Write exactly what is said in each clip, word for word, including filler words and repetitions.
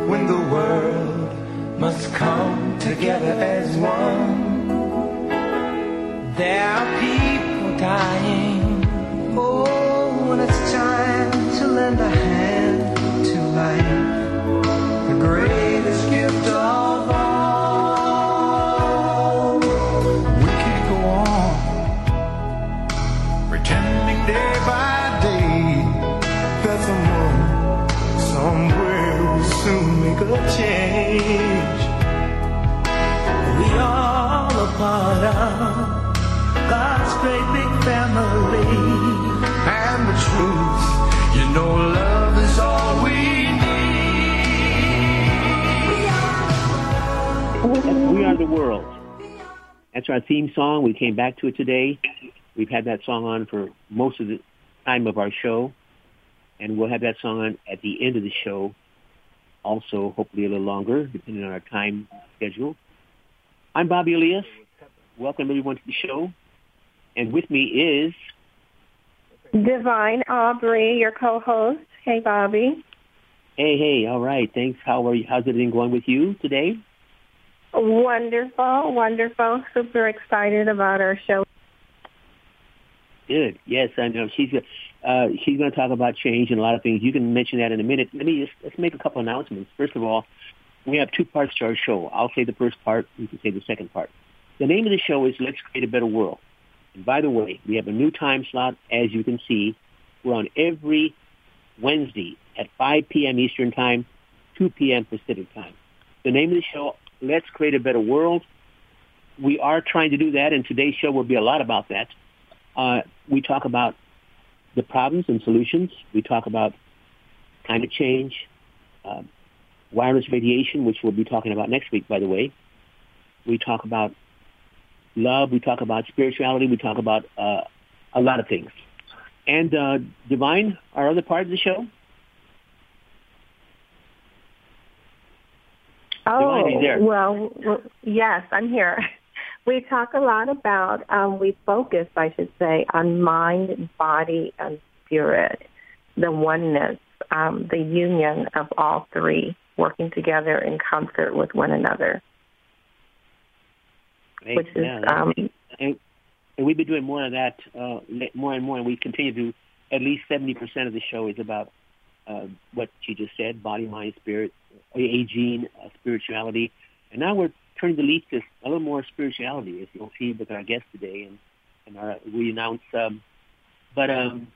when the world must come together as one. There are people dying. Oh, when it's time to lend a hand to life, the greatest gift of all. We can't go on pretending day by day that someone somewhere will soon make a change. We all a part of God's great big family. And the truth, you know, love is all we need. We are the world. That's our theme song. We came back to it today. We've had that song on for most of the time of our show. And we'll have that song on at the end of the show. Also, hopefully a little longer, depending on our time schedule. I'm Bobby Elias. Welcome everyone to the show. And with me is Divine Aubrey, your co-host. Hey, Bobby. Hey, hey, all right. Thanks. How are you? How's everything going with you today? Wonderful, wonderful. Super excited about our show. Good. Yes, I know. She's uh, she's going to talk about change and a lot of things. You can mention that in a minute. Let me just let's make a couple announcements. First of all, we have two parts to our show. I'll say the first part. You can say the second part. The name of the show is Let's Create a Better World. And by the way, we have a new time slot, as you can see. We're on every Wednesday at five p.m. Eastern Time, two p.m. Pacific Time. The name of the show, Let's Create a Better World. We are trying to do that, and today's show will be a lot about that. Uh, we talk about the problems and solutions. We talk about climate change, uh, wireless radiation, which we'll be talking about next week, by the way. We talk about love. We talk about spirituality. We talk about uh, a lot of things. And uh, Divine, our other part of the show? Oh, Divine, are you there? well, well, yes, I'm here. We talk a lot about, um, we focus, I should say, on mind, body, and spirit, the oneness, um, the union of all three working together in concert with one another. Great. Which is, yeah, um, and, and we've been doing more of that uh, more and more, and we continue to. At least seventy percent of the show is about uh, what you just said: body, mind, spirit, aging, uh, spirituality, and now we're turning the leaf to a little more spirituality, as you'll see with our guest today, and, and our, we announce. Um, but um,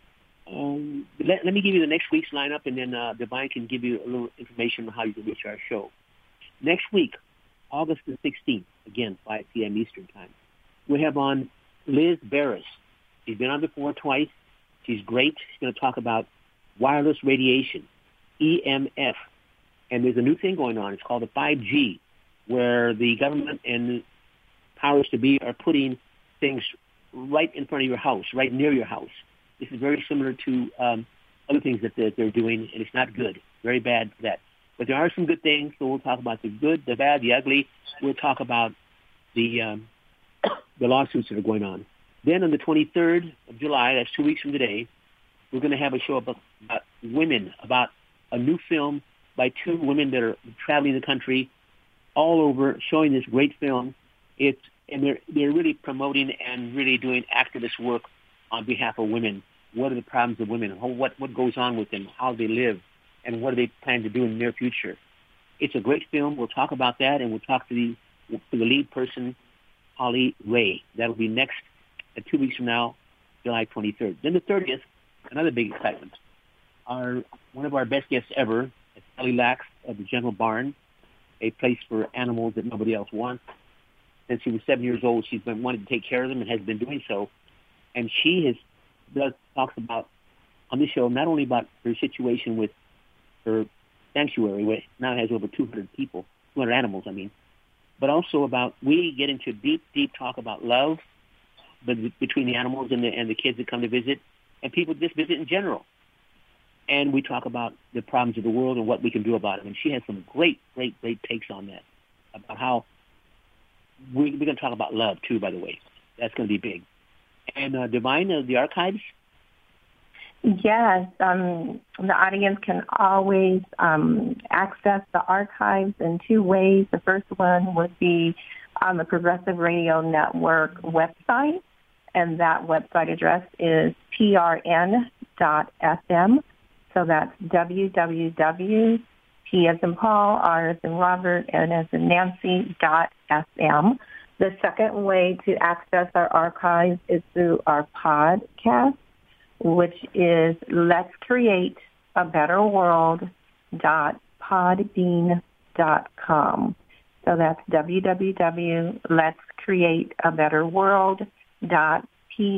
um, let, let me give you the next week's lineup, and then uh, Divine can give you a little information on how you can reach our show. Next week, August the sixteenth, again, five p.m. Eastern Time, we have on Liz Barris. She's been on before twice. She's great. She's going to talk about wireless radiation, E M F. And there's a new thing going on. It's called the five G, where the government and powers to be are putting things right in front of your house, right near your house. This is very similar to um, other things that they're, they're doing, and it's not good. Very bad for that. But there are some good things, so we'll talk about the good, the bad, the ugly. We'll talk about the um, the lawsuits that are going on. Then on the twenty-third of July, that's two weeks from today, we're going to have a show about, about women, about a new film by two women that are traveling the country all over, showing this great film. It's and they're they're really promoting and really doing activist work on behalf of women. What are the problems of women? How, what what goes on with them? How they live? And what do they plan to do in the near future? It's a great film. We'll talk about that, and we'll talk to the to the lead person, Holly Ray. That'll be next, uh, two weeks from now, July twenty-third. Then the thirtieth, another big excitement. Our one of our best guests ever, Sally Lax of the General Barn, a place for animals that nobody else wants. Since she was seven years old, she's been wanting to take care of them and has been doing so. And she has does talks about on the show not only about her situation with her sanctuary, which now has over two hundred people, two hundred animals, I mean, but also about, we get into deep, deep talk about love but between the animals and the, and the kids that come to visit, and people just visit in general. And we talk about the problems of the world and what we can do about them. And she has some great, great, great takes on that, about how we, we're going to talk about love, too, by the way. That's going to be big. And uh, Divine, uh, the archives, Yes, um, the audience can always um, access the archives in two ways. The first one would be on the Progressive Radio Network website, and that website address is P R N dot F M. So that's w w w dot P as in Paul, R as in Robert, N as in Nancy, dot F M. The second way to access our archives is through our podcast, which is let's create a better world dot podbean dot com. So that's w w w dot let's create a better world dot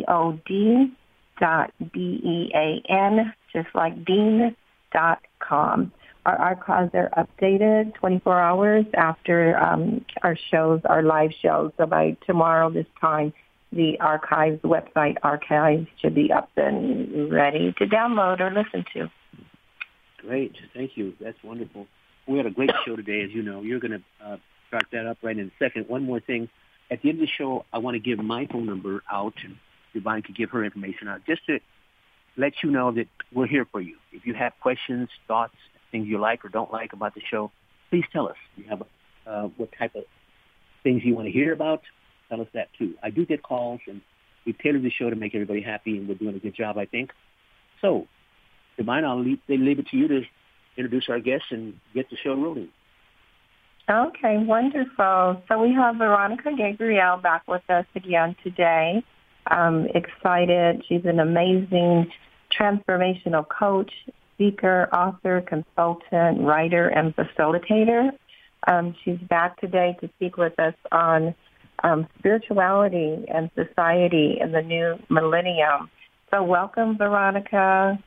pod dot b e a n, just like bean dot com. Our archives are updated twenty-four hours after um, our shows, our live shows. So by tomorrow this time, the archives, website archives should be up and ready to download or listen to. Great. Thank you. That's wonderful. We had a great show today, as you know. You're going to uh, track that up right in a second. One more thing. At the end of the show, I want to give my phone number out, and Divine could give her information out, just to let you know that we're here for you. If you have questions, thoughts, things you like or don't like about the show, please tell us. You have uh, what type of things you want to hear about, tell us that too. I do get calls, and we tailor the show to make everybody happy, and we're doing a good job, I think. So, Divine, I'll leave, leave it to you to introduce our guests and get the show rolling. Okay, wonderful. So we have Veronica Gabriel back with us again today. Um, excited. She's an amazing transformational coach, speaker, author, consultant, writer, and facilitator. Um, she's back today to speak with us on um, spirituality and society in the new millennium. So welcome, Veronica.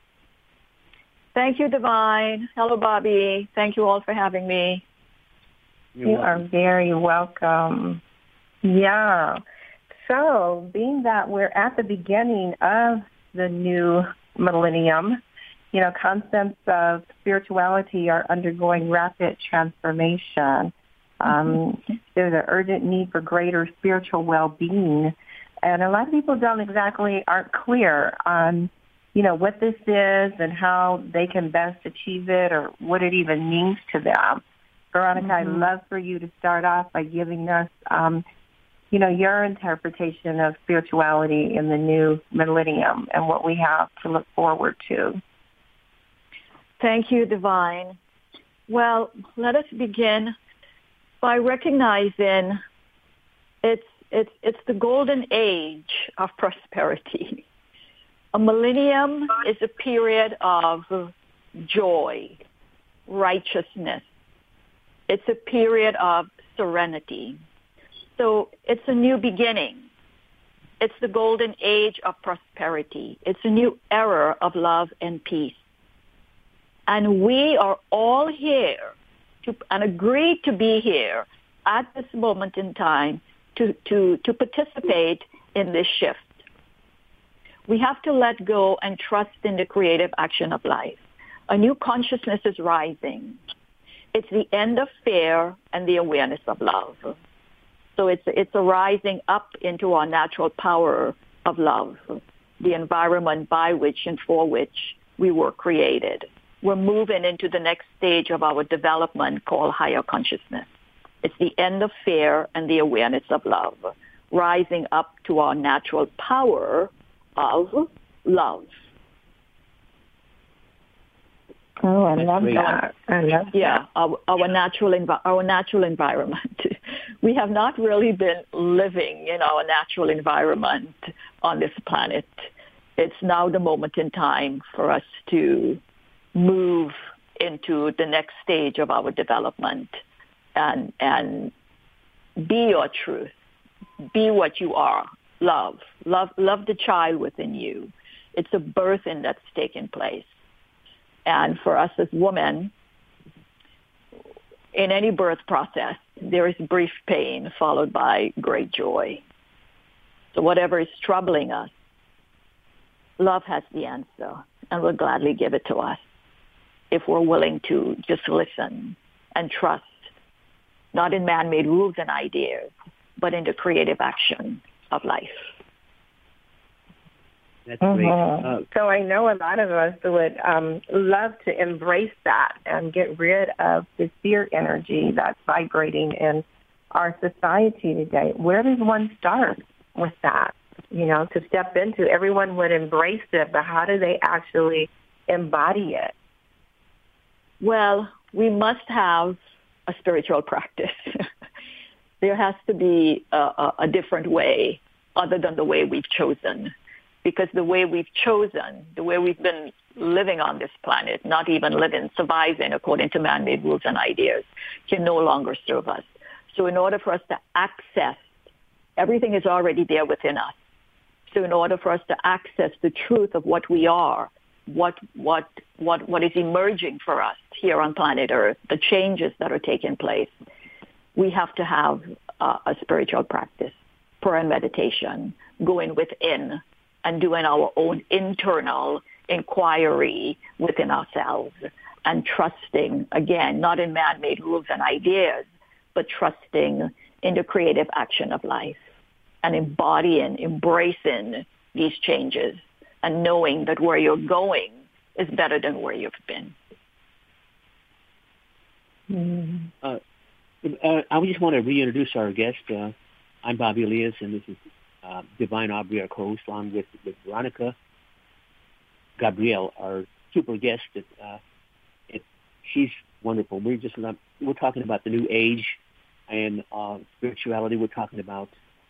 Thank you, Divine. Hello, Bobby. Thank you all for having me. You're you welcome. Are very welcome. Yeah. So being that we're at the beginning of the new millennium, you know, concepts of spirituality are undergoing rapid transformation. Um, there's an urgent need for greater spiritual well-being. And a lot of people don't exactly, aren't clear on, you know, what this is and how they can best achieve it or what it even means to them. Veronica, mm-hmm. I'd love for you to start off by giving us, um, you know, your interpretation of spirituality in the new millennium and what we have to look forward to. Thank you, Divine. Well, let us begin by recognizing it's it's it's the golden age of prosperity. A millennium is a period of joy, righteousness. It's a period of serenity. So it's a new beginning. It's the golden age of prosperity. It's a new era of love and peace. And we are all here to, and agreed to be here at this moment in time to, to, to participate in this shift. We have to let go and trust in the creative action of life. A new consciousness is rising. It's the end of fear and the awareness of love. So it's, it's a rising up into our natural power of love, the environment by which and for which we were created. We're moving into the next stage of our development called higher consciousness. It's the end of fear and the awareness of love, rising up to our natural power of love. Oh, I love that. I love yeah, that. our, our natural envi- our natural environment. We have not really been living in our natural environment on this planet. It's now the moment in time for us to move into the next stage of our development and and be your truth. Be what you are. Love. Love love the child within you. It's a birthing that's taking place. And for us as women, in any birth process, there is brief pain followed by great joy. So whatever is troubling us, love has the answer and will gladly give it to us if we're willing to just listen and trust, not in man-made rules and ideas, but in the creative action of life. That's mm-hmm. great. Uh, so I know a lot of us would um, love to embrace that and get rid of the fear energy that's vibrating in our society today. Where does one start with that? You know, to step into, everyone would embrace it, but how do they actually embody it? Well, we must have a spiritual practice. There has to be a, a, a different way other than the way we've chosen. Because the way we've chosen, the way we've been living on this planet, not even living, surviving according to man-made rules and ideas, can no longer serve us. So in order for us to access, everything is already there within us. So in order for us to access the truth of what we are, what what what what is emerging for us here on planet Earth, the changes that are taking place, we have to have uh, a spiritual practice, prayer and meditation, going within and doing our own internal inquiry within ourselves and trusting, again, not in man-made rules and ideas, but trusting in the creative action of life and embodying, embracing these changes and knowing that where you're going is better than where you've been. Mm-hmm. Uh, uh, I just want to reintroduce our guest. Uh, I'm Bobby Elias, and this is uh, Divine Aubrey, our co-host, along with, with Veronica Gabrielle, our super guest. That, uh, it, she's wonderful. We're just we're talking about the new age and uh, spirituality. We're talking about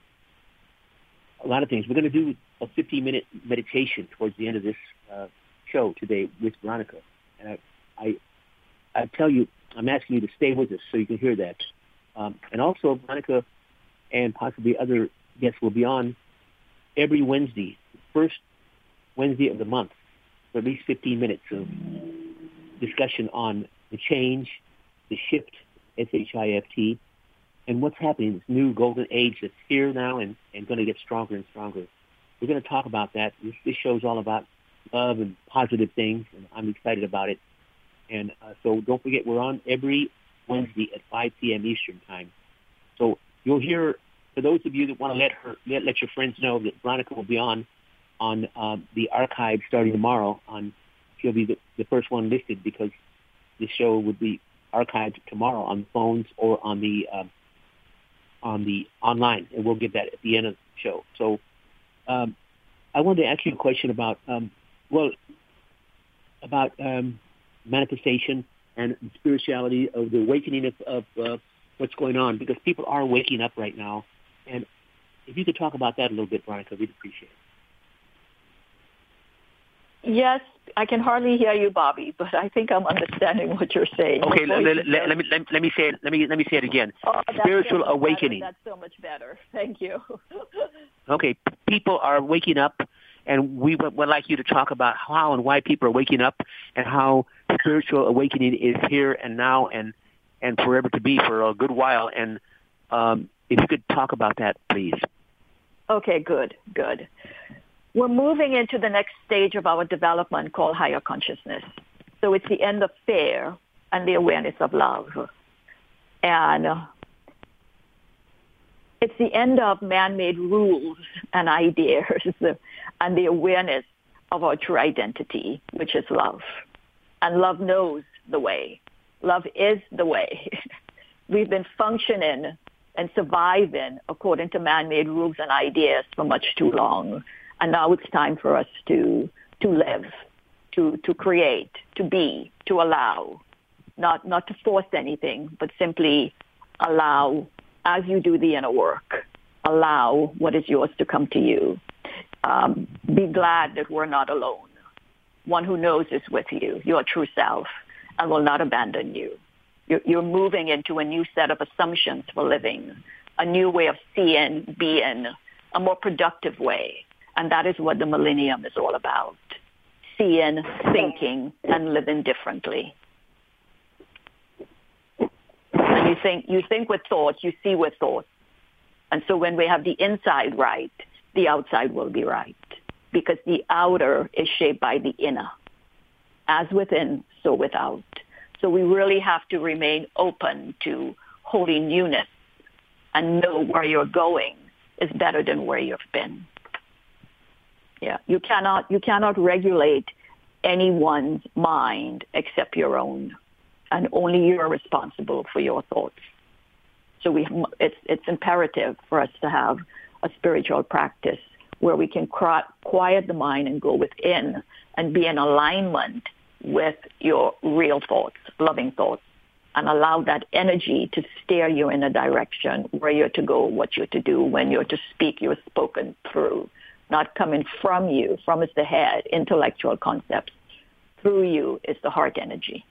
a lot of things. We're going to do a fifteen-minute meditation towards the end of this uh, show today with Veronica. And I, I, I tell you, I'm asking you to stay with us so you can hear that. Um, and also, Veronica and possibly other guests will be on every Wednesday, first Wednesday of the month, for at least fifteen minutes of discussion on the change, the shift, S H I F T, and what's happening, this new golden age that's here now and, and going to get stronger and stronger. We're going to talk about that. This, this show is all about love and positive things, and I'm excited about it. And uh, so don't forget, we're on every Wednesday at five p.m. Eastern Time. So you'll hear, for those of you that want to let her let, let your friends know that Veronica will be on on um, the archive starting tomorrow. On she'll be the, the first one listed because the show would be archived tomorrow on the phones or on the um, on the online, and we'll get that at the end of the show. So um, I wanted to ask you a question about um, well about um, manifestation and spirituality, of the awakening of, of uh, what's going on, because people are waking up right now. And if you could talk about that a little bit, Veronica, we'd appreciate it. Yes, I can hardly hear you, Bobby, but I think I'm understanding what you're saying. Okay, let, let, let, let me let, let me say it. Let me let me say it again. Oh, Spiritual so awakening. Better. That's so much better. Thank you. Okay, people are waking up, and we would, would like you to talk about how and why people are waking up, and how spiritual awakening is here and now and and forever to be for a good while. And um, if you could talk about that, please. Okay, good, good. We're moving into the next stage of our development called higher consciousness. So it's the end of fear and the awareness of love. And uh, it's the end of man-made rules and ideas and the awareness of our true identity, which is love. And love knows the way. Love is the way. We've been functioning and surviving according to man-made rules and ideas for much too long. And now it's time for us to to live, to to create, to be, to allow, not not to force anything, but simply allow, as you do the inner work, allow what is yours to come to you. Um, be glad that we're not alone. One who knows is with you, your true self, and will not abandon you. You're, you're moving into a new set of assumptions for living, a new way of seeing, being, a more productive way. And that is what the millennium is all about, seeing, thinking, and living differently. And you think, you think with thoughts, you see with thoughts. And so when we have the inside right, the outside will be right, because the outer is shaped by the inner. As within, so without. So we really have to remain open to holy newness and know where you're going is better than where you've been. Yeah, you cannot you cannot regulate anyone's mind except your own, and only you are responsible for your thoughts. So we it's it's imperative for us to have a spiritual practice where we can quiet the mind and go within and be in alignment with your real thoughts, loving thoughts, and allow that energy to steer you in a direction where you're to go, what you're to do, when you're to speak, you're spoken through, not coming from you. From is the head, intellectual concepts. Through you is the heart energy.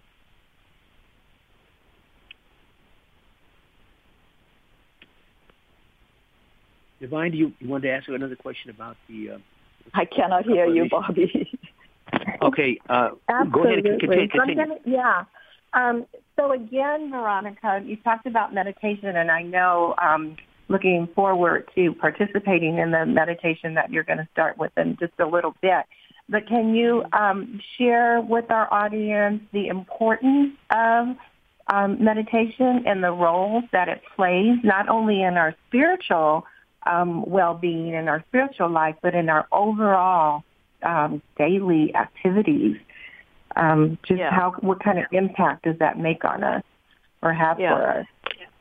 Divine, do you, you wanted to ask another question about the... Uh, I cannot hear you, Bobby. Okay, uh, go ahead and continue. continue. Gonna, yeah. Um, so again, Veronica, you talked about meditation, and I know um, looking forward to participating in the meditation that you're going to start with in just a little bit. But can you um, share with our audience the importance of um, meditation and the roles that it plays, not only in our spiritual um, well-being and our spiritual life, but in our overall um, daily activities? Um, just yeah. how, what kind of impact does that make on us or have yeah. for us?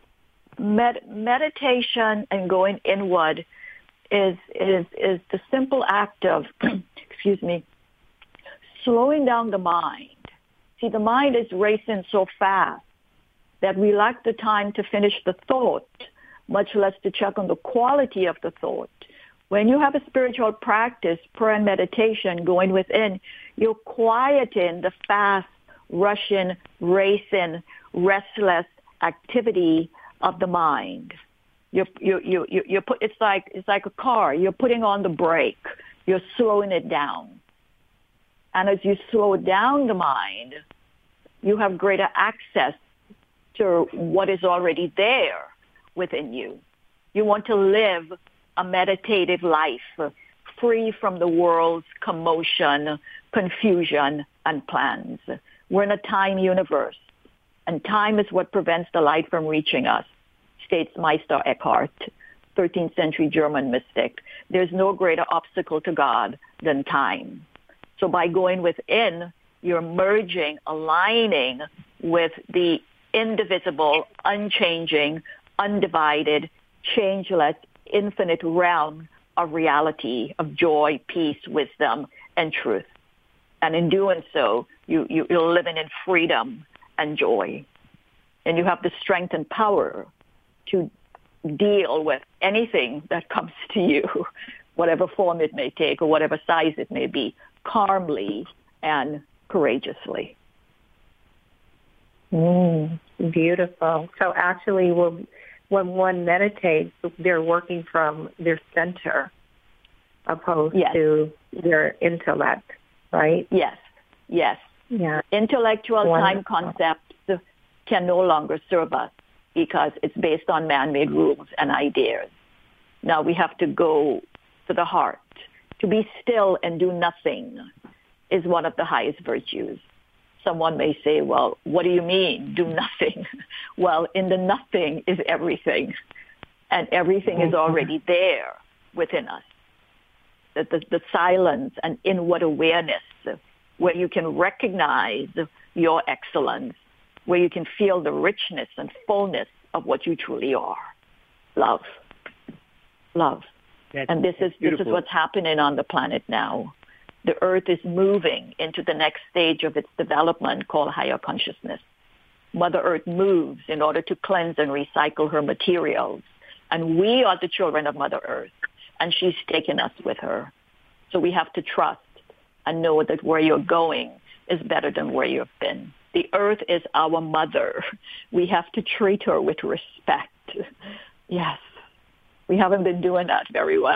Med- meditation and going inward is is is the simple act of, excuse me, slowing down the mind. See, the mind is racing so fast that we lack the time to finish the thought, much less to check on the quality of the thought. When you have a spiritual practice, prayer and meditation, going within, you're quieting the fast, rushing, racing, restless activity of the mind. You you you you you put it's like it's like a car. You're putting on the brake. You're slowing it down. And as you slow down the mind, you have greater access to what is already there within you. You want to live a meditative life, free from the world's commotion, confusion, and plans. We're in a time universe, and time is what prevents the light from reaching us, states Meister Eckhart, thirteenth century German mystic. There's no greater obstacle to God than time. So by going within, you're merging, aligning with the indivisible, unchanging, undivided, changeless, infinite realm of reality, of joy, peace, wisdom, and truth. And in doing so, you, you, you're living in freedom and joy. And you have the strength and power to deal with anything that comes to you, whatever form it may take or whatever size it may be, calmly and courageously. Mm, beautiful. So actually, we'll when one meditates, they're working from their center opposed yes. to their intellect, right? Yes, yes. Yeah. Intellectual Wonderful. time concepts can no longer serve us because it's based on man-made rules and ideas. Now we have to go to the heart. To be still and do nothing is one of the highest virtues. Someone may say, well, what do you mean, do nothing? Well, in the nothing is everything, and everything is already there within us. The, the, the silence and inward awareness where you can recognize your excellence, where you can feel the richness and fullness of what you truly are. Love. Love. That's, and this is beautiful. This is what's happening on the planet now. The earth is moving into the next stage of its development called higher consciousness. Mother Earth moves in order to cleanse and recycle her materials. And we are the children of Mother Earth, and she's taken us with her. So we have to trust and know that where you're going is better than where you've been. The earth is our mother. We have to treat her with respect. Yes. We haven't been doing that very well.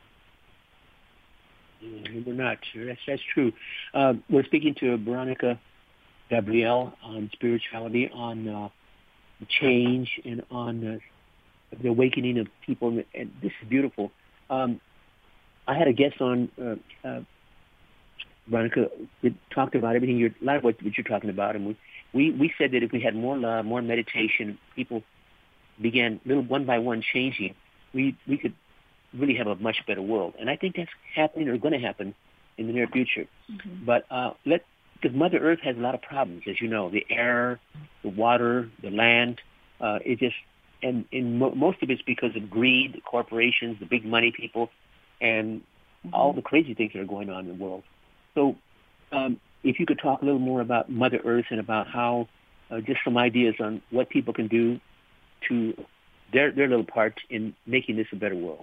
Mm, we're not sure. That's, that's true. Uh, we're speaking to Veronica Gabrielle on spirituality, on uh, change, and on uh, the awakening of people. And this is beautiful. Um, I had a guest on, uh, uh, Veronica. We talked about everything. You're, a lot of what, what you're talking about, and we, we we said that if we had more love, more meditation, people began little one by one changing. We we could really have a much better world. And I think that's happening or going to happen in the near future. Mm-hmm. But uh, let because Mother Earth has a lot of problems, as you know, the air, the water, the land. Uh, it just and, and mo- most of it's because of greed, the corporations, the big money people, and mm-hmm. all the crazy things that are going on in the world. So, um, if you could talk a little more about Mother Earth and about how, uh, just some ideas on what people can do to their their little part in making this a better world.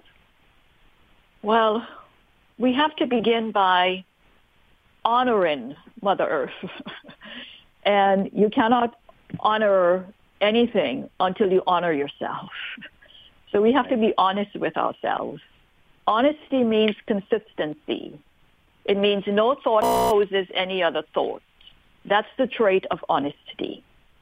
Well, we have to begin by honoring Mother Earth. And you cannot honor anything until you honor yourself. So we have to be honest with ourselves. Honesty means consistency. It means no thought opposes any other thought. That's the trait of honesty.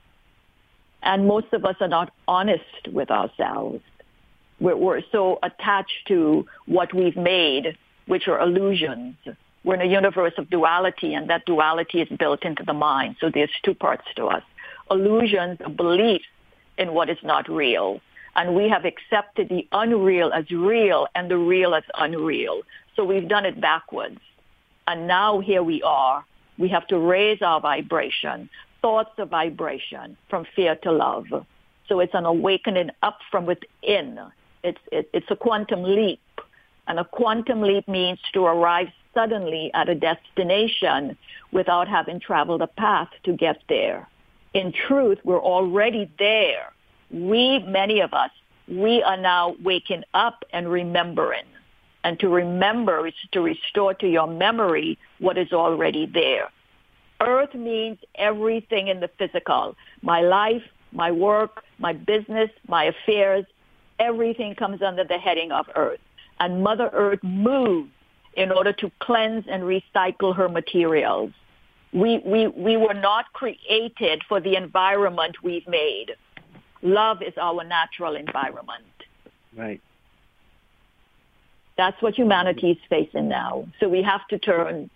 And most of us are not honest with ourselves. We're, we're so attached to what we've made, which are illusions. We're in a universe of duality, and that duality is built into the mind. So there's two parts to us. Illusions, a belief in what is not real. And we have accepted the unreal as real and the real as unreal. So we've done it backwards. And now here we are. We have to raise our vibration, thoughts of vibration, from fear to love. So it's an awakening up from within. It's, it, it's a quantum leap. And a quantum leap means to arrive suddenly at a destination without having traveled a path to get there. In truth, we're already there. We, many of us, we are now waking up and remembering. And to remember is to restore to your memory what is already there. Earth means everything in the physical. My life, my work, my business, my affairs, everything comes under the heading of Earth. And Mother Earth moves in order to cleanse and recycle her materials. We, we, we were not created for the environment we've made. Love is our natural environment. Right. That's what humanity is facing now. So we have to turn,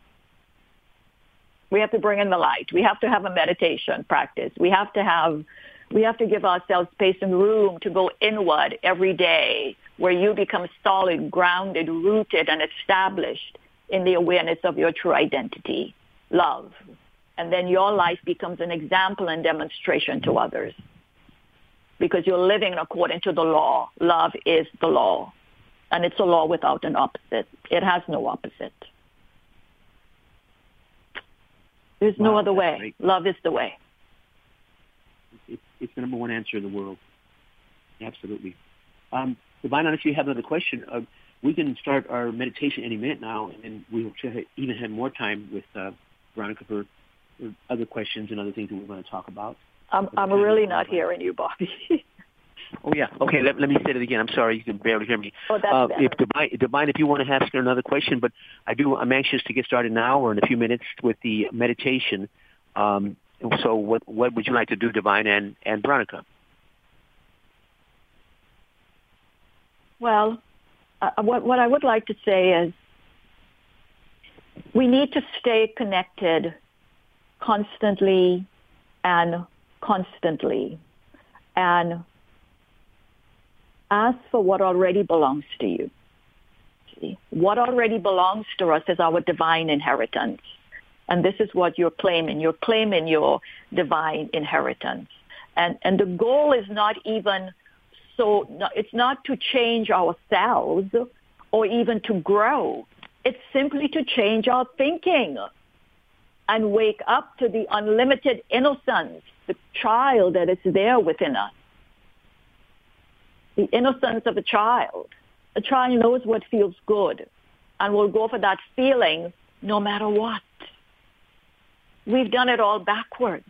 we have to bring in the light. We have to have a meditation practice. We have to have, we have to give ourselves space and room to go inward every day, where you become solid, grounded, rooted, and established in the awareness of your true identity, love. And then your life becomes an example and demonstration to others, because you're living according to the law. Love is the law. And it's a law without an opposite. It has no opposite. There's wow, no other way. Great. Love is the way. It's, it's the number one answer in the world. Absolutely. Um, Divine, if you have another question, uh, we can start our meditation any minute now, and then we'll even have more time with uh, Veronica for, for other questions and other things that we want to talk about. I'm, I'm really not hearing you, Bobby. Oh, yeah. Okay, let, let me say it again. I'm sorry, you can barely hear me. Oh, that's uh, better. If Divine, Divine, if you want to ask her another question, but I do, I'm anxious to get started now or in a few minutes with the meditation. Um, so what, what would you like to do, Divine and, and Veronica? Well, uh, what, what I would like to say is we need to stay connected constantly and constantly, and ask for what already belongs to you. See, what already belongs to us is our divine inheritance. And this is what you're claiming. You're claiming your divine inheritance. And, and the goal is not even so, it's not to change ourselves or even to grow. It's simply to change our thinking and wake up to the unlimited innocence, the child that is there within us. The innocence of a child. A child knows what feels good and will go for that feeling no matter what. We've done it all backwards.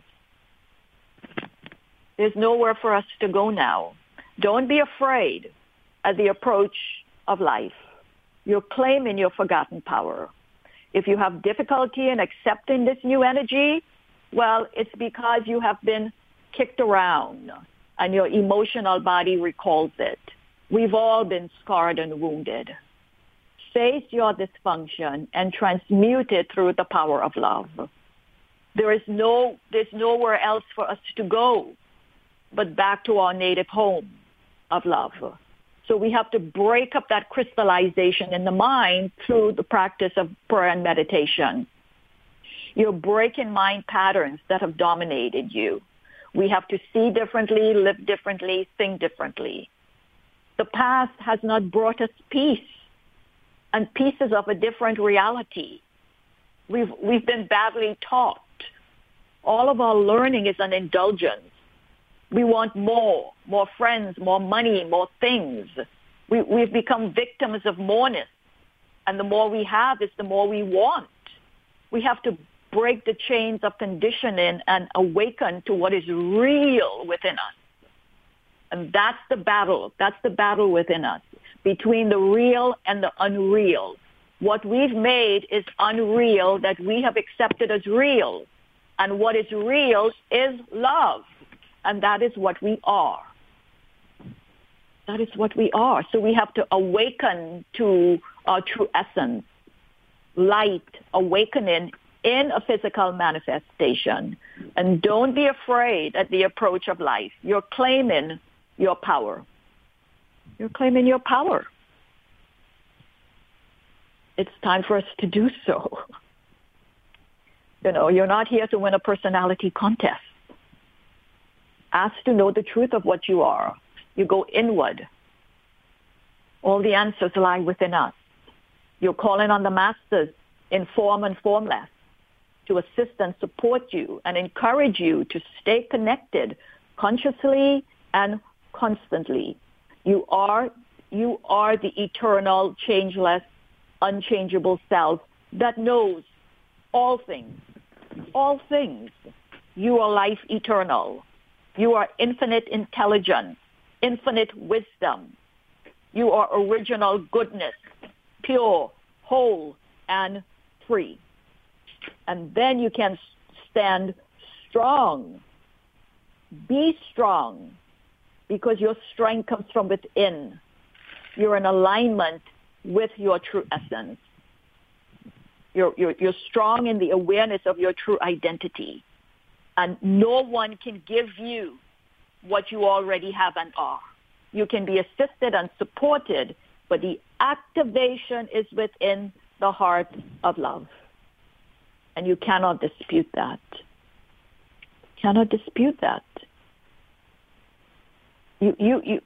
There's nowhere for us to go now. Don't be afraid at the approach of life. You're claiming your forgotten power. If you have difficulty in accepting this new energy, well, it's because you have been kicked around and your emotional body recalls it. We've all been scarred and wounded. Face your dysfunction and transmute it through the power of love. There is no, there's nowhere else for us to go but back to our native home of love. So we have to break up that crystallization in the mind through the practice of prayer and meditation. You're breaking mind patterns that have dominated you. We have to see differently, live differently, think differently. The past has not brought us peace and pieces of a different reality. We've, we've been badly taught. All of our learning is an indulgence. We want more, more friends, more money, more things. We, we've become victims of moreness. And the more we have is the more we want. We have to break the chains of conditioning and awaken to what is real within us. And that's the battle. That's the battle within us, between the real and the unreal. What we've made is unreal that we have accepted as real. And what is real is love. And that is what we are. That is what we are. So we have to awaken to our true essence. Light, awakening in a physical manifestation. And don't be afraid at the approach of life. You're claiming your power. You're claiming your power. It's time for us to do so. You know, you're not here to win a personality contest. Ask to know the truth of what you are. You go inward. All the answers lie within us. You're calling on the masters in form and formless to assist and support you and encourage you to stay connected consciously and constantly. You are, you are the eternal, changeless, unchangeable self that knows all things. All things. You are life eternal. You are infinite intelligence, infinite wisdom. You are original goodness, pure, whole, and free. And then you can stand strong. Be strong, because your strength comes from within. You're in alignment with your true essence. You're, you're, you're strong in the awareness of your true identity. And no one can give you what you already have and are. You can be assisted and supported, but the activation is within the heart of love. And you cannot dispute that. Cannot dispute that. You, you, you,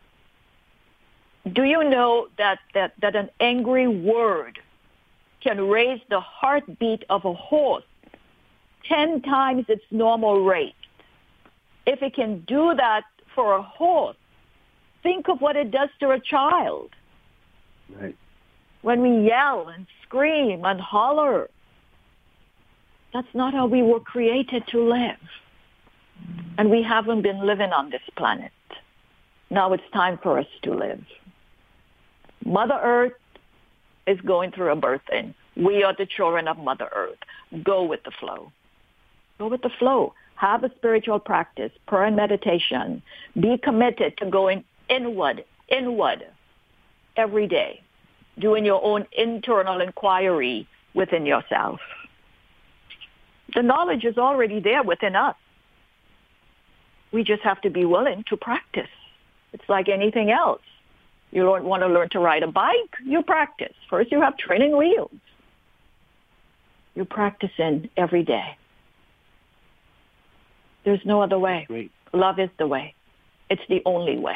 do you know that, that, that an angry word can raise the heartbeat of a horse ten times its normal rate? If it can do that for a horse, think of what it does to a child. Right. When we yell and scream and holler, that's not how we were created to live. And we haven't been living on this planet. Now it's time for us to live. Mother Earth is going through a birthing. We are the children of Mother Earth. Go with the flow. Go with the flow. Have a spiritual practice, prayer and meditation. Be committed to going inward, inward every day, doing your own internal inquiry within yourself. The knowledge is already there within us. We just have to be willing to practice. It's like anything else. You don't want to learn to ride a bike, you practice. First you have training wheels. You're practicing every day. There's no other way. Great. Love is the way. It's the only way.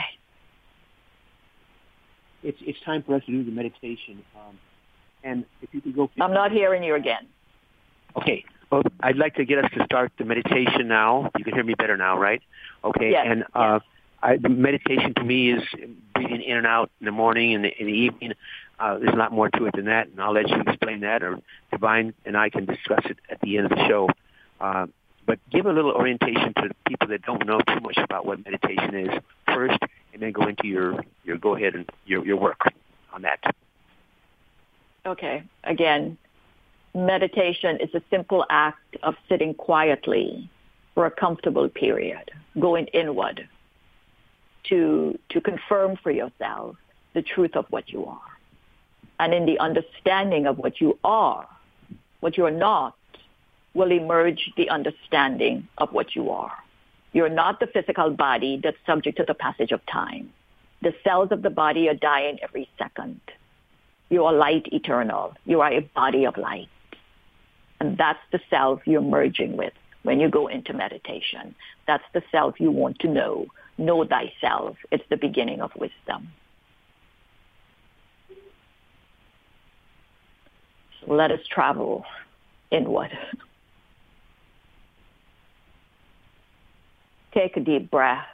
It's it's time for us to do the meditation. Um, and if you could go... I'm not hearing you again. Okay. Well, I'd like to get us to start the meditation now. You can hear me better now, right? Okay. Yes. And uh, yes. I, the meditation to me is breathing in and out in the morning and in the evening. Uh, there's a lot more to it than that, and I'll let you explain that, or Divine and I can discuss it at the end of the show. Uh, but give a little orientation to people that don't know too much about what meditation is first, and then go into your, your go ahead and your, your work on that. Okay. Again, meditation is a simple act of sitting quietly for a comfortable period, going inward to to confirm for yourself the truth of what you are. And in the understanding of what you are, what you're not, will emerge the understanding of what you are. You're not the physical body that's subject to the passage of time. The cells of the body are dying every second. You are light eternal. You are a body of light. And that's the self you're merging with when you go into meditation. That's the self you want to know. Know thyself. It's the beginning of wisdom. So let us travel inward. Take a deep breath.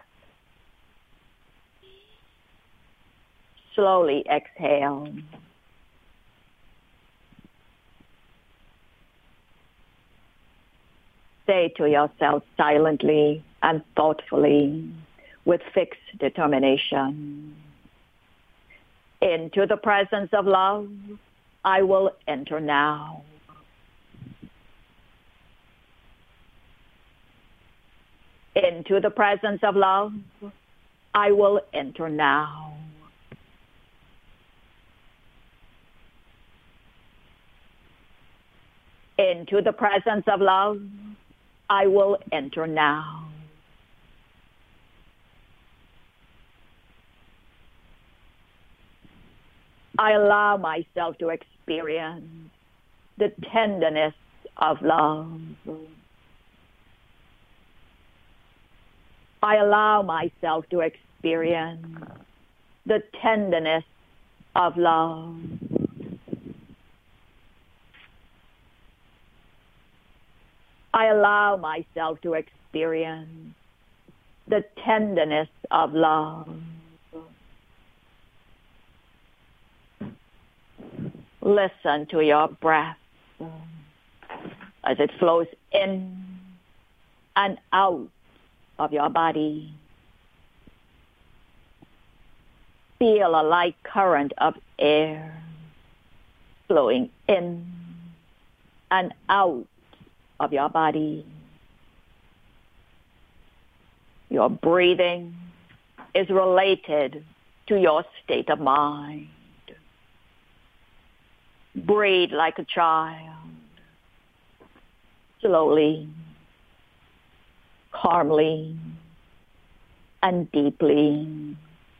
Slowly exhale. Say to yourself silently and thoughtfully, with fixed determination, into the presence of love, I will enter now. Into the presence of love, I will enter now. Into the presence of love, I will enter now. I allow myself to experience the tenderness of love. I allow myself to experience the tenderness of love. I allow myself to experience the tenderness of love. Listen to your breath as it flows in and out of your body. Feel a light current of air flowing in and out of your body. Your breathing is related to your state of mind. Breathe like a child, slowly, calmly, and deeply.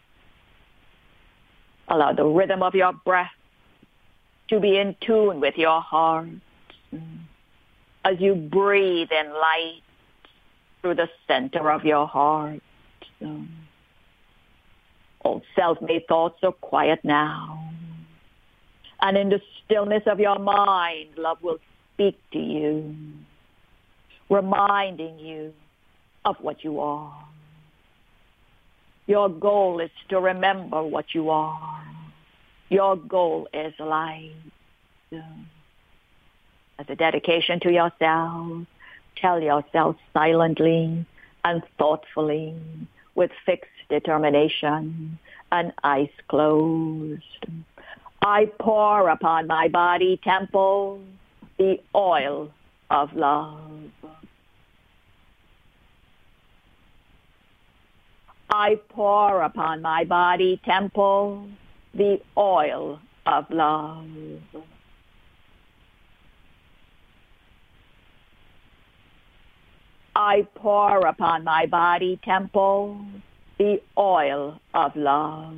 Allow the rhythm of your breath to be in tune with your heart as you breathe in light through the center of your heart. All self-made thoughts are quiet now. And in the stillness of your mind, love will speak to you, reminding you of what you are. Your goal is to remember what you are. Your goal is light. As a dedication to yourself, tell yourself silently and thoughtfully, with fixed determination and eyes closed. I pour upon my body temple the oil of love. I pour upon my body temple the oil of love. I pour upon my body temple the oil of love.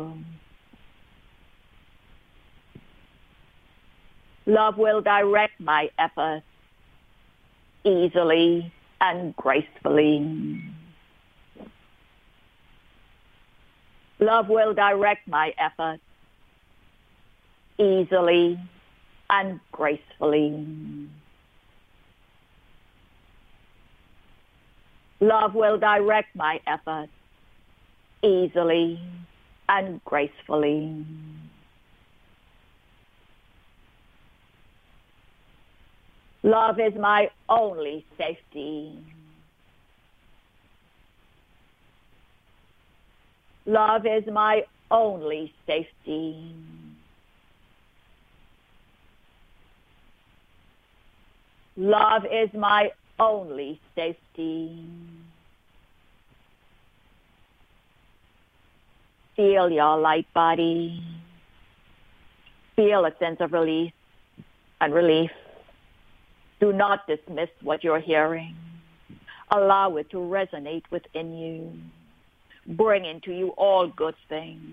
Love will direct my efforts easily and gracefully. Love will direct my efforts easily and gracefully. Love will direct my efforts easily and gracefully. Love is my only safety. Love is my only safety. Love is my only safety. Feel your light body. Feel a sense of release and relief. Do not dismiss what you're hearing. Allow it to resonate within you. bringing to you all good things.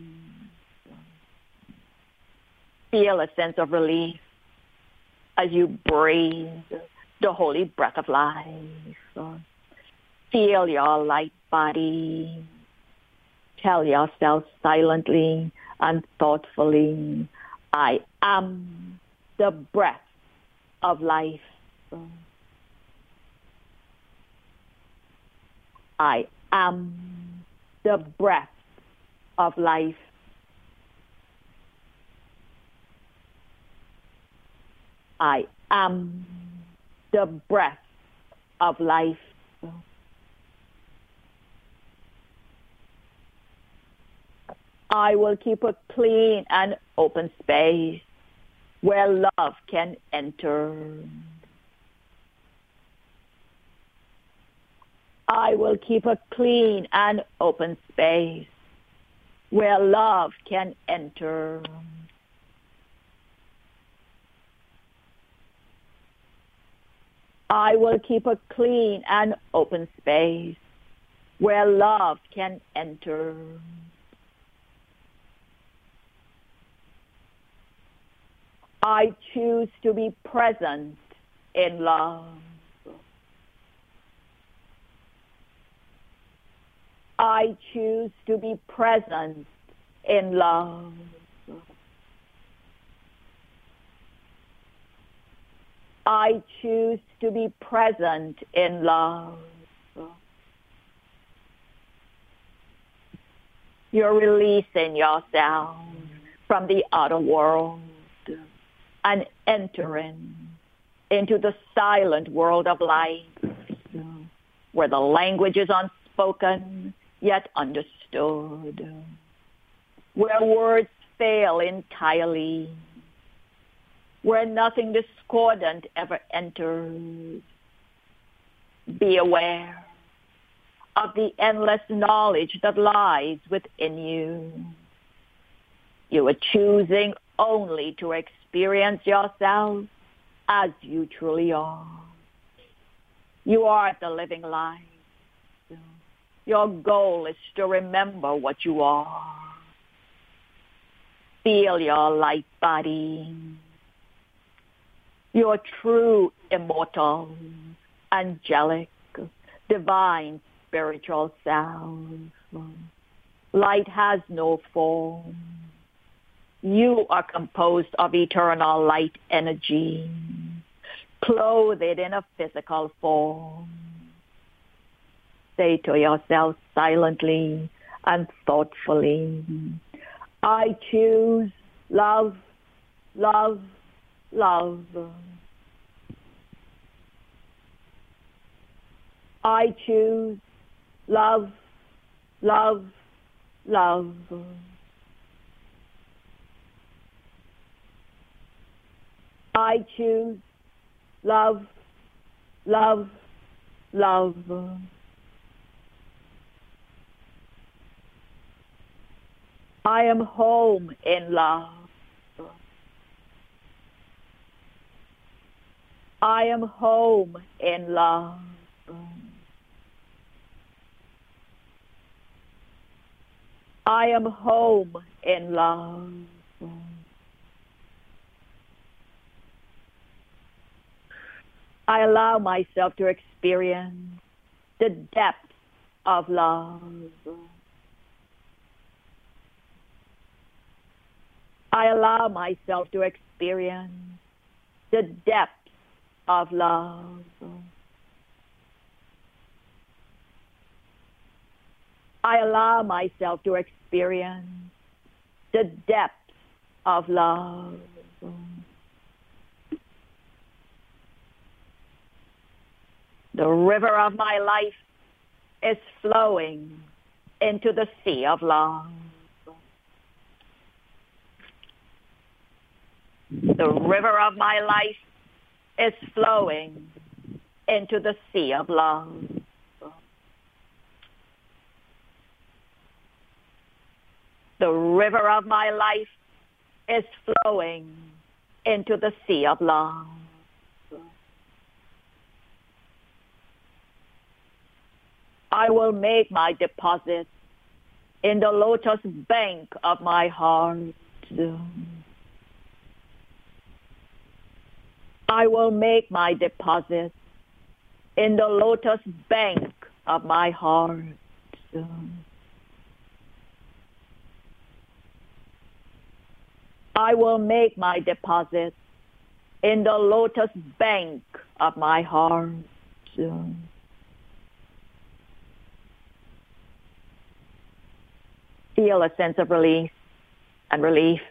Feel a sense of relief as you breathe the holy breath of life. Feel your light body. Tell yourself silently and thoughtfully, I am the breath of life. I am the breath of life. I am the breath of life. I will keep a clean and open space where love can enter. I will keep a clean and open space where love can enter. I will keep a clean and open space where love can enter. I choose to be present in love. I choose to be present in love. I choose to be present in love. You're releasing yourself from the outer world and entering into the silent world of life, where the language is unspoken yet understood, where words fail entirely, where nothing discordant ever enters. Be aware of the endless knowledge that lies within you. You are choosing only to experience yourself as you truly are. You are the living life. Your goal is to remember what you are. Feel your light body. Your true, immortal, angelic, divine, spiritual self. Light has no form. You are composed of eternal light energy, clothed in a physical form. Say to yourself silently and thoughtfully, I choose love, love, love. I choose love, love, love. I choose love, love, love. I am home in love. I am home in love. I am home in love. I allow myself to experience the depth of love. I allow myself to experience the depth of love. I allow myself to experience the depth of love. The river of my life is flowing into the sea of love. The river of my life is flowing into the sea of love. The river of my life is flowing into the sea of love. I will make my deposit in the lotus bank of my heart. I will make my deposit in the lotus bank of my heart. I will make my deposit in the lotus bank of my heart. Feel a sense of release and relief.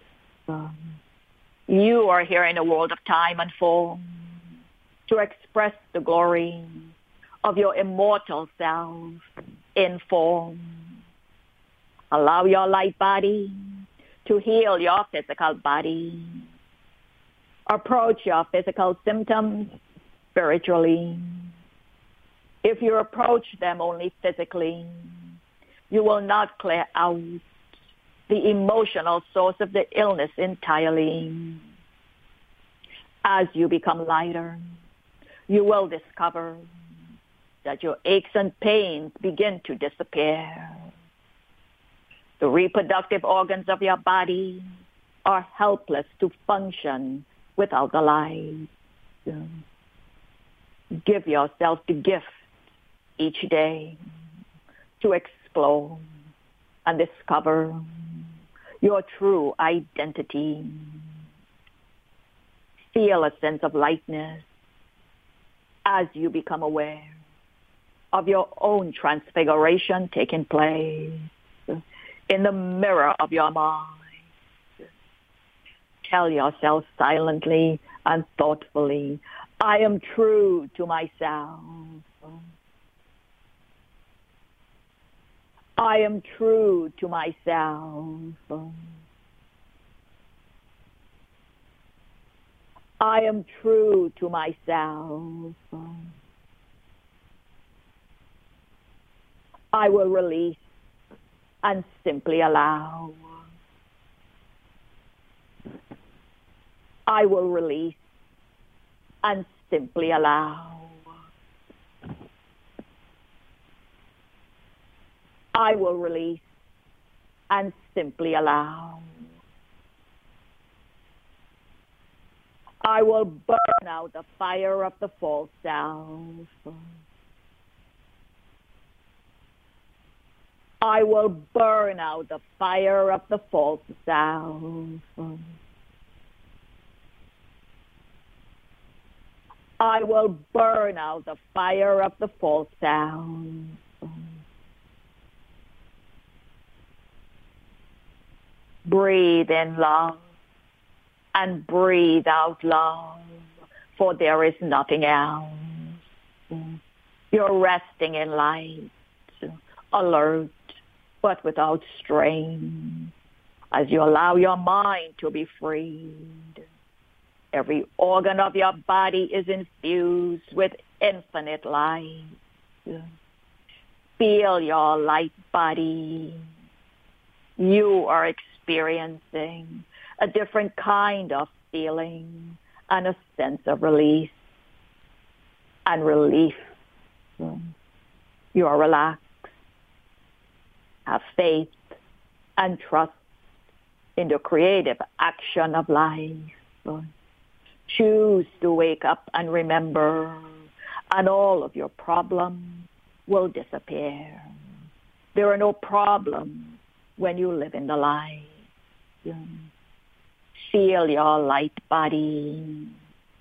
You are here in a world of time and form to express the glory of your immortal self in form. Allow your light body to heal your physical body. Approach your physical symptoms spiritually. If you approach them only physically, you will not clear out the emotional source of the illness entirely. As you become lighter, you will discover that your aches and pains begin to disappear. The reproductive organs of your body are helpless to function without the light. Give yourself the gift each day to explore and discover your true identity. Feel a sense of lightness as you become aware of your own transfiguration taking place in the mirror of your mind. Tell yourself silently and thoughtfully, I am true to myself. I am true to myself. I am true to myself. I will release and simply allow. I will release and simply allow. I will release and simply allow. I will burn out the fire of the false self. I will burn out the fire of the false self. I will burn out the fire of the false self. Breathe in love and breathe out love, for there is nothing else. You're resting in light, alert, but without strain, as you allow your mind to be freed. Every organ of your body is infused with infinite light. Feel your light body. You are experiencing a different kind of feeling and a sense of release and relief. You are relaxed. Have faith and trust in the creative action of life. Choose to wake up and remember, and all of your problems will disappear. There are no problems when you live in the light. Feel your light body.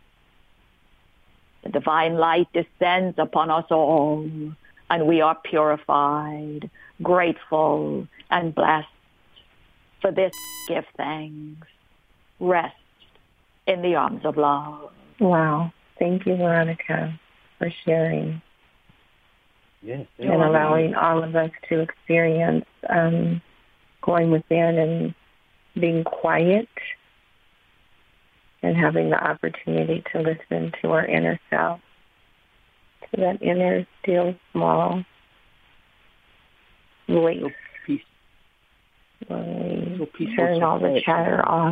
The divine light descends upon us all, and we are purified, grateful, and blessed. For this, give thanks. Rest in the arms of love. Wow. Thank you, Veronica, for sharing. Yes. And allowing all of us to experience um, going within and being quiet and having the opportunity to listen to our inner self, to that inner, still, small voice. So peace. When So we turn all the chatter off.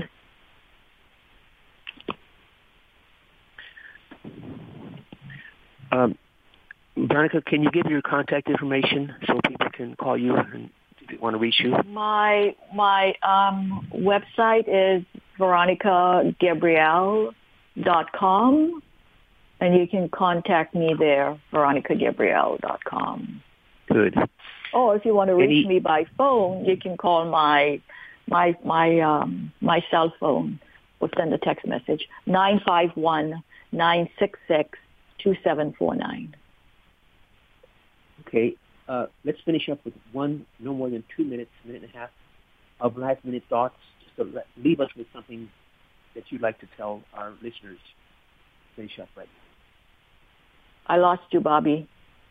Um, Veronica, can you give your contact information so people can call you and you want to reach you? My my um, website is veronica gabrielle dot com, and you can contact me there, veronica gabrielle dot com. Good. Or if you want to reach Any... me by phone, you can call my my my um, my cell phone or send a text message, nine five one, nine six six, two seven four nine. Okay. Uh, let's finish up with one, no more than two minutes, minute and a half of last-minute thoughts, just to let, leave us with something that you'd like to tell our listeners. Finish up right now. I lost you, Bobby.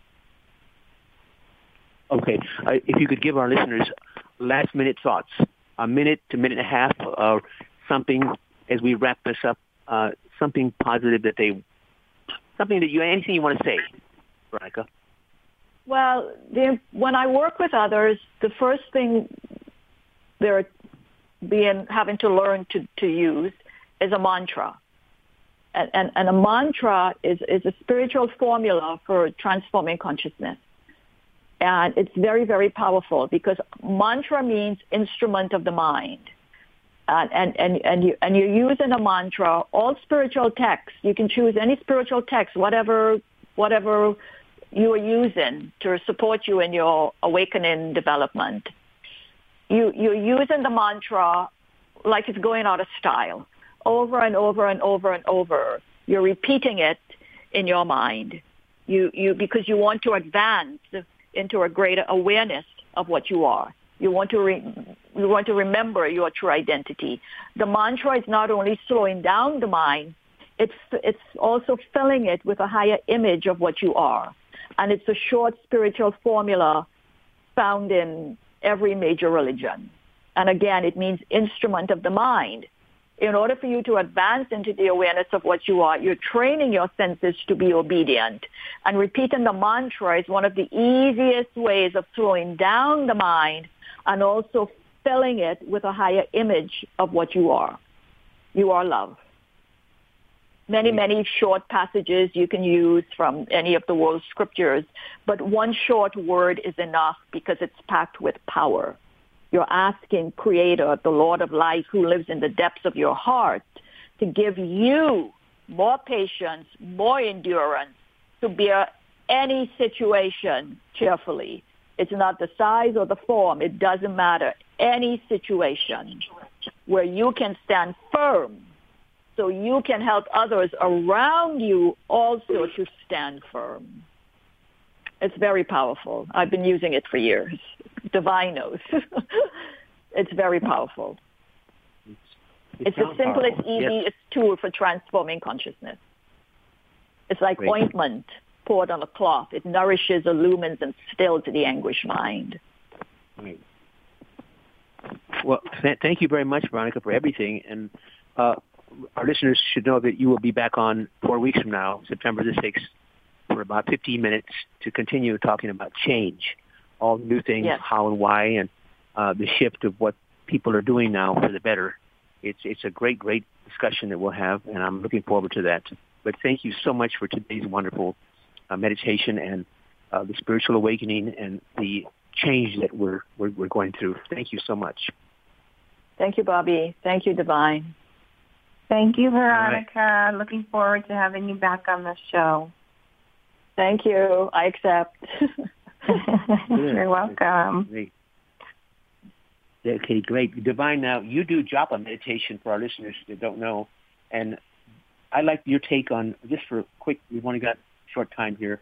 Okay. Uh, if you could give our listeners last-minute thoughts, a minute to minute and a half, or something as we wrap this up, uh, something positive that they, something that you, anything you want to say, Veronica. Well, the, when I work with others, the first thing they're being having to learn to, to use is a mantra. And, and, and a mantra is, is a spiritual formula for transforming consciousness. And it's very, very powerful because mantra means instrument of the mind. And, and, and, and, you, and you're using a mantra, all spiritual texts, you can choose any spiritual text, whatever, whatever you are using to support you in your awakening development. You, you're using the mantra like it's going out of style, over and over and over and over. You're repeating it in your mind you, you, because you want to advance into a greater awareness of what you are. You want to re, you want to remember your true identity. The mantra is not only slowing down the mind, it's, it's also filling it with a higher image of what you are. And it's a short spiritual formula found in every major religion. And again, it means instrument of the mind. In order for you to advance into the awareness of what you are, you're training your senses to be obedient. And repeating the mantra is one of the easiest ways of slowing down the mind and also filling it with a higher image of what you are. You are love. Many, many short passages you can use from any of the world's scriptures, but one short word is enough because it's packed with power. You're asking Creator, the Lord of life, who lives in the depths of your heart, to give you more patience, more endurance to bear any situation cheerfully. It's not the size or the form. It doesn't matter. Any situation where you can stand firm so you can help others around you also to stand firm. It's very powerful. I've been using it for years. Divine knows. It's very powerful. It's, it it's the simplest, powerful. easiest yes. tool for transforming consciousness. It's like Great. ointment poured on a cloth. It nourishes, illumines, and stills the anguished mind. Right. Well, th- thank you very much, Veronica, for everything. And uh, our listeners should know that you will be back on four weeks from now, September the sixth, for about fifteen minutes to continue talking about change, all new things, yes. how and why, and uh, the shift of what people are doing now for the better. It's it's a great, great discussion that we'll have, and I'm looking forward to that. But thank you so much for today's wonderful uh, meditation and uh, the spiritual awakening and the change that we're, we're we're going through. Thank you so much. Thank you, Bobby. Thank you, Divine. Thank you, Veronica. Right. Looking forward to having you back on the show. Thank you. I accept. You're welcome. Great. Okay, great. Divine, now you do japa meditation for our listeners that don't know, and I'd like your take on, just for a quick, we've only got a short time here,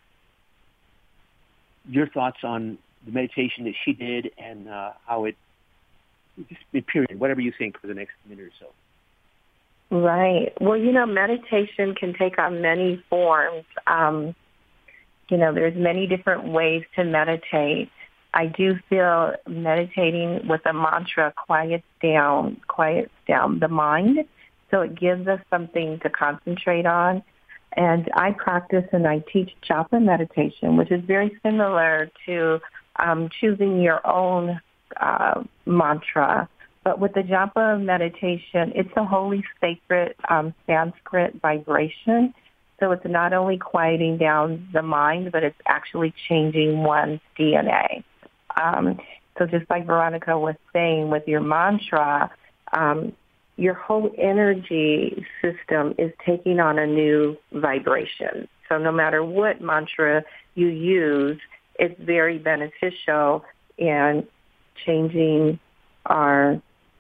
your thoughts on the meditation that she did and uh, how it, just period, whatever you think for the next minute or so. Right. Well, you know, meditation can take on many forms. Um, you know, there's many different ways to meditate. I do feel meditating with a mantra quiets down, quiets down the mind, so it gives us something to concentrate on. And I practice and I teach japa meditation, which is very similar to um, choosing your own uh, mantra. But with the japa meditation, it's a holy, sacred um, Sanskrit vibration. So it's not only quieting down the mind, but it's actually changing one's D N A. Um, So just like Veronica was saying with your mantra, um, your whole energy system is taking on a new vibration. So no matter what mantra you use, it's very beneficial in changing our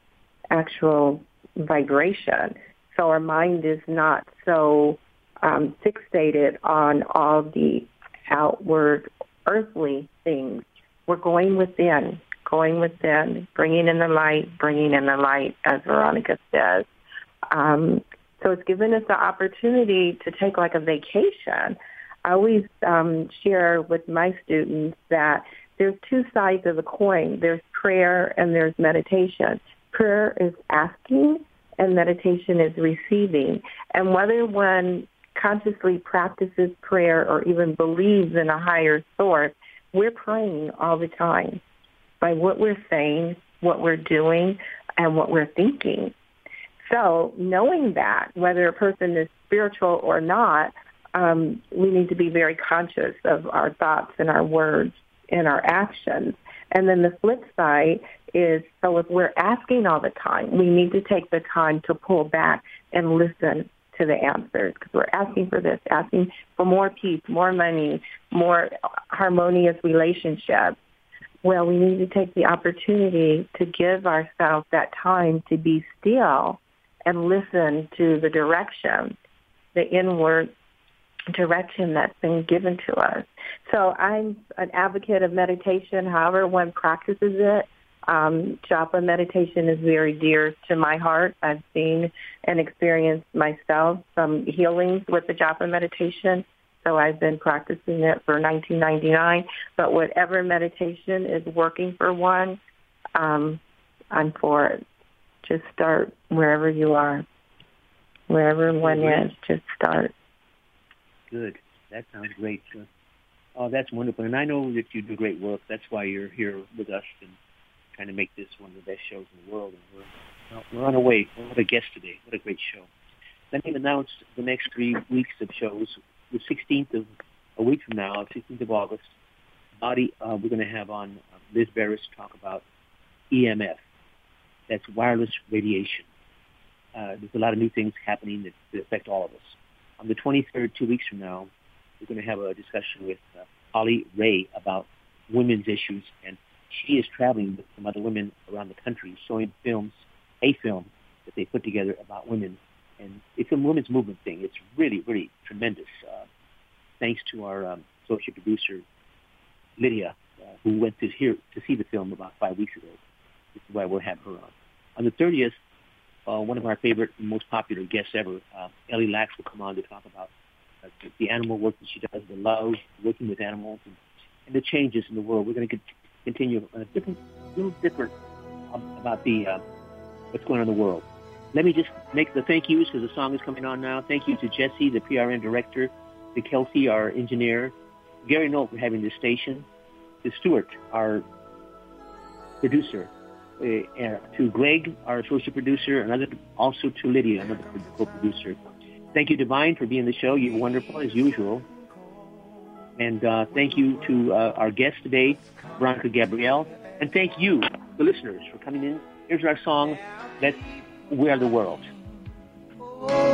actual vibration. So our mind is not so um, fixated on all the outward earthly things. We're going within, going within, bringing in the light, bringing in the light, as Veronica says. Um, so it's given us the opportunity to take like a vacation. I always um, share with my students that there's two sides of the coin. There's prayer and there's meditation. Prayer is asking and meditation is receiving. And whether one consciously practices prayer or even believes in a higher source, we're praying all the time by what we're saying, what we're doing, and what we're thinking. So knowing that, whether a person is spiritual or not, um, we need to be very conscious of our thoughts and our words and our actions. And then the flip side is, so if we're asking all the time, we need to take the time to pull back and listen to the answers, because we're asking for this, asking for more peace, more money, more harmonious relationships. Well, we need to take the opportunity to give ourselves that time to be still and listen to the direction, the inward direction that's been given to us. So I'm an advocate of meditation, however one practices it. Um, japa meditation is very dear to my heart. I've seen and experienced myself some healings with the japa meditation, so I've been practicing it for nineteen ninety-nine. But whatever meditation is working for one, um, I'm for it. Just start wherever you are. Wherever one is, just start. Good. That sounds great. Oh, that's wonderful. And I know that you do great work. That's why you're here with us and trying to make this one of the best shows in the world. And we're, well, we're on our way. What a guest today. What a great show. Let me announce the next three weeks of shows. The sixteenth of a week from now, sixteenth of August, body, uh, we're going to have on uh, Liz Barris talk about E M F. That's wireless radiation. Uh, there's a lot of new things happening that, that affect all of us. On the twenty-third, two weeks from now, we're going to have a discussion with uh, Holly Ray about women's issues, and she is traveling with some other women around the country, showing films, a film that they put together about women, and it's a women's movement thing. It's really, really tremendous. Uh, thanks to our um, associate producer Lydia, uh, who went to hear to see the film about five weeks ago. This is why we'll have her on. On the thirtieth, uh, one of our favorite and most popular guests ever, uh, Ellie Lax, will come on to talk about uh, the animal work that she does, the love, working with animals, and, and the changes in the world. We're going to continue on a different, little different um, about the uh, what's going on in the world. Let me just make the thank yous because the song is coming on now. Thank you to Jesse, the P R N director, to Kelsey, our engineer, Gary Knoll for having this station, to Stuart, our producer, uh, uh, to Greg, our associate producer, and other, also to Lydia, another co-producer. Thank you, Divine, for being the show. You're wonderful, as usual. And uh, thank you to uh, our guest today, Veronica Gabrielle. And thank you, the listeners, for coming in. Here's our song, Let's We Are the World.